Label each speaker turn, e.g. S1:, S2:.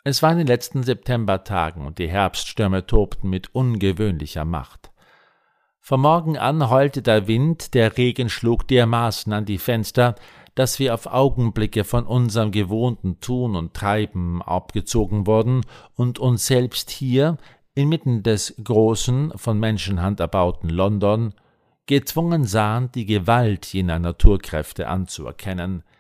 S1: Es war in den letzten Septembertagen und die Herbststürme tobten mit ungewöhnlicher Macht. Vom Morgen an heulte der Wind, der Regen schlug dermaßen an die Fenster, dass wir auf Augenblicke von unserem gewohnten Tun und Treiben abgezogen wurden und uns selbst hier, inmitten des großen, von Menschenhand erbauten London, gezwungen sahen, die Gewalt jener Naturkräfte anzuerkennen,